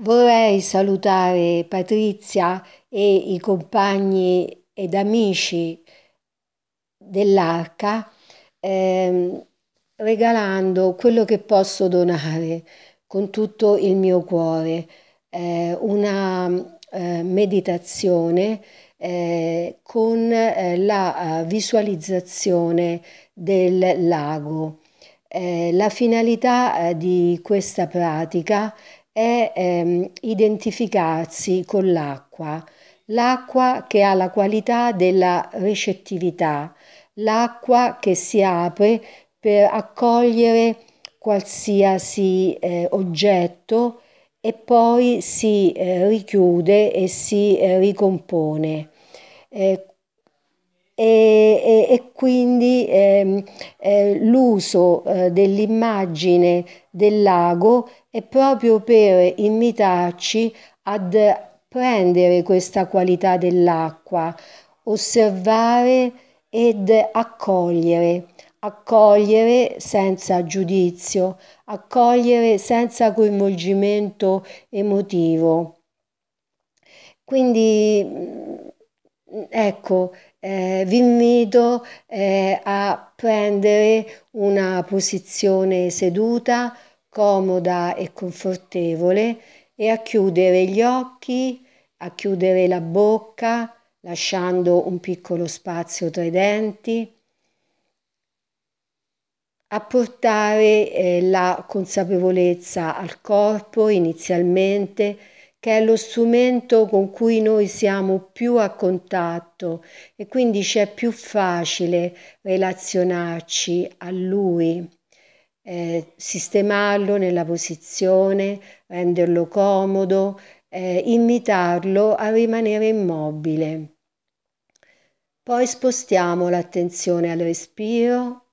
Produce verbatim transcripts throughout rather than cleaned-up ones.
Vorrei salutare Patrizia e i compagni ed amici dell'Arca ehm, regalando quello che posso donare con tutto il mio cuore, eh, una eh, meditazione eh, con eh, la eh, visualizzazione del lago. Eh, la finalità eh, di questa pratica è ehm, identificarsi con l'acqua, l'acqua che ha la qualità della recettività, l'acqua che si apre per accogliere qualsiasi eh, oggetto e poi si eh, richiude e si eh, ricompone. Eh, e, e- e quindi ehm, eh, l'uso eh, dell'immagine del lago è proprio per invitarci ad prendere questa qualità dell'acqua, osservare ed accogliere, accogliere senza giudizio, accogliere senza coinvolgimento emotivo. Quindi, mm, ecco, eh, vi invito eh, a prendere una posizione seduta, comoda e confortevole e a chiudere gli occhi, a chiudere la bocca, lasciando un piccolo spazio tra i denti, a portare eh, la consapevolezza al corpo inizialmente, che è lo strumento con cui noi siamo più a contatto e quindi c'è più facile relazionarci a lui, eh, sistemarlo nella posizione, renderlo comodo, eh, invitarlo a rimanere immobile. Poi spostiamo l'attenzione al respiro,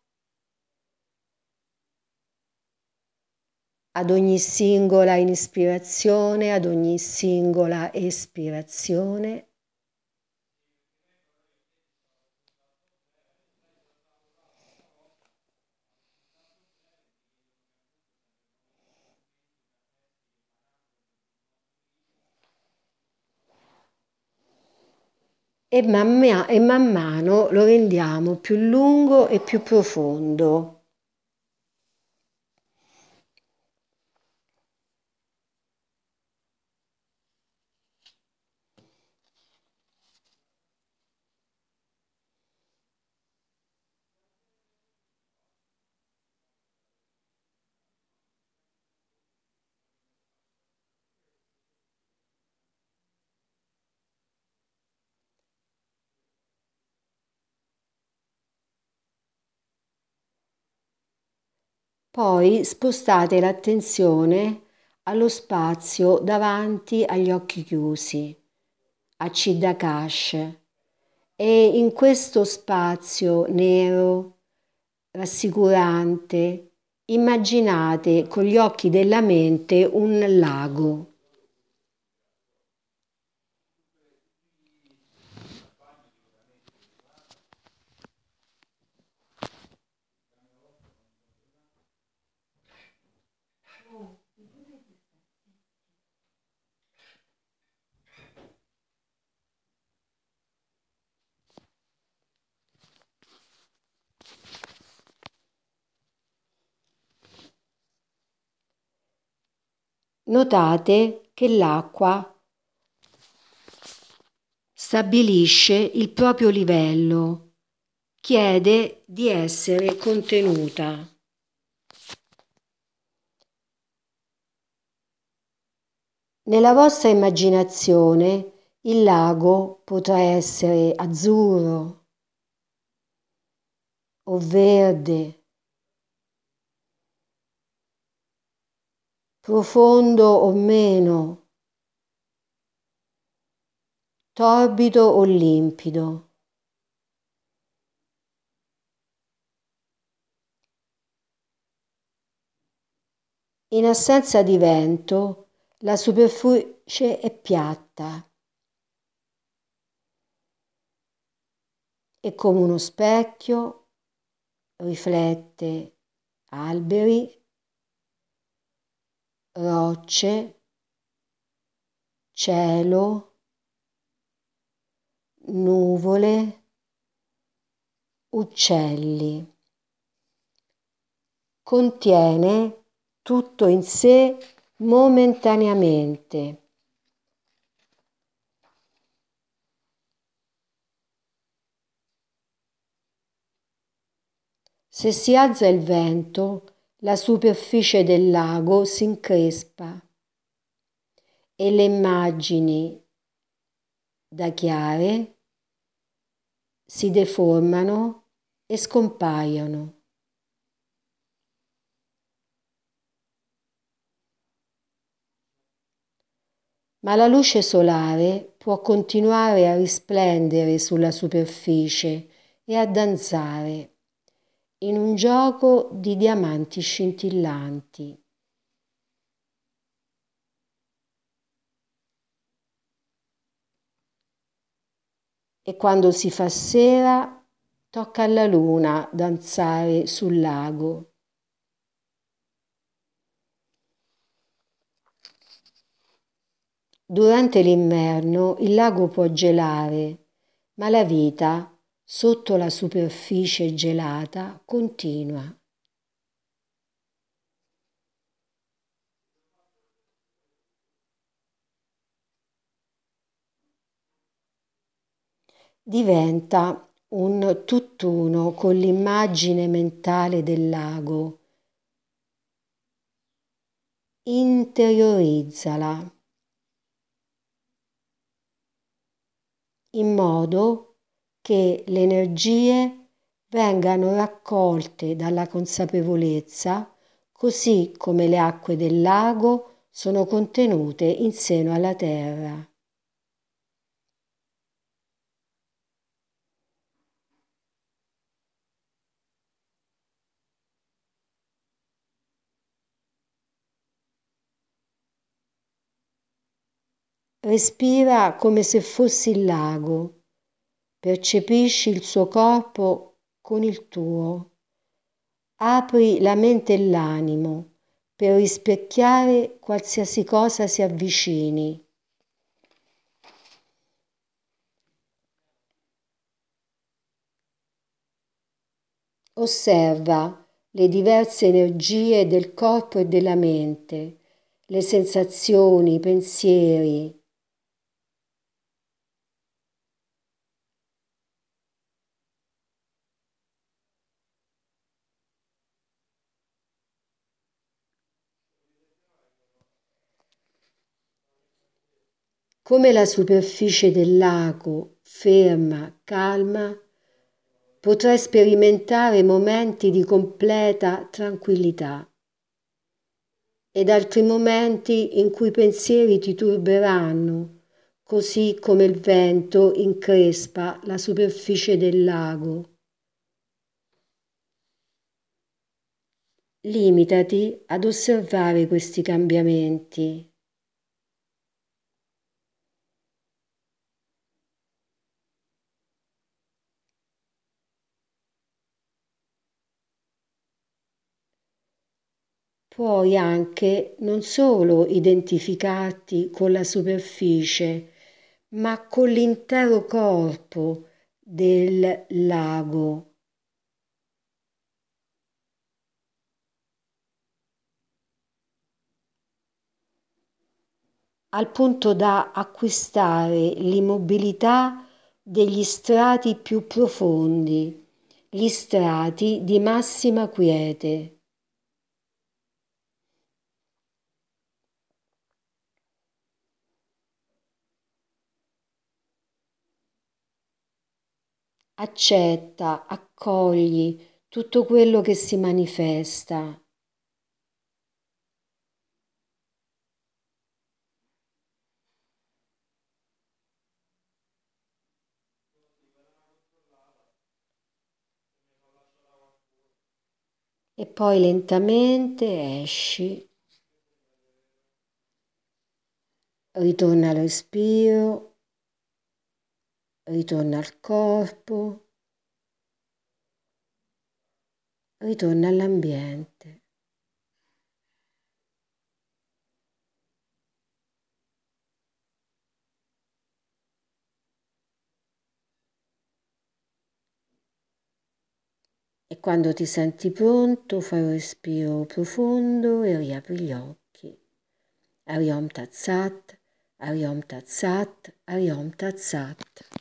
ad ogni singola ispirazione, ad ogni singola espirazione. E man, mia- e man mano lo rendiamo più lungo e più profondo. Poi spostate l'attenzione allo spazio davanti agli occhi chiusi, a Chiddakash, e in questo spazio nero, rassicurante, immaginate con gli occhi della mente un lago. Notate che l'acqua stabilisce il proprio livello, chiede di essere contenuta. Nella vostra immaginazione il lago potrà essere azzurro o verde, profondo o meno, torbido o limpido. In assenza di vento, la superficie è piatta e come uno specchio riflette alberi, rocce, cielo, nuvole, uccelli. Contiene tutto in sé momentaneamente. Se si alza il vento, la superficie del lago si increspa e le immagini da chiare si deformano e scompaiono. Ma la luce solare può continuare a risplendere sulla superficie e a danzare in un gioco di diamanti scintillanti. E quando si fa sera, tocca alla luna danzare sul lago. Durante l'inverno il lago può gelare, ma la vita sotto la superficie gelata continua. Diventa un tutt'uno con l'immagine mentale del lago. Interiorizzala in modo che le energie vengano raccolte dalla consapevolezza, così come le acque del lago sono contenute in seno alla terra. Respira come se fossi il lago, percepisci il suo corpo con il tuo. Apri la mente e l'animo per rispecchiare qualsiasi cosa si avvicini. Osserva le diverse energie del corpo e della mente, le sensazioni, i pensieri. Come la superficie del lago, ferma, calma, potrai sperimentare momenti di completa tranquillità ed altri momenti in cui i pensieri ti turberanno, così come il vento increspa la superficie del lago. Limitati ad osservare questi cambiamenti. Puoi anche non solo identificarti con la superficie, ma con l'intero corpo del lago. Al punto da acquistare l'immobilità degli strati più profondi, gli strati di massima quiete. Accetta, accogli tutto quello che si manifesta. E poi lentamente esci, ritorna al respiro, ritorna al corpo, ritorna all'ambiente. E quando ti senti pronto, fai un respiro profondo e riapri gli occhi. Ariom Tat Sat, Ariom Tat Sat, Ariom Tat Sat.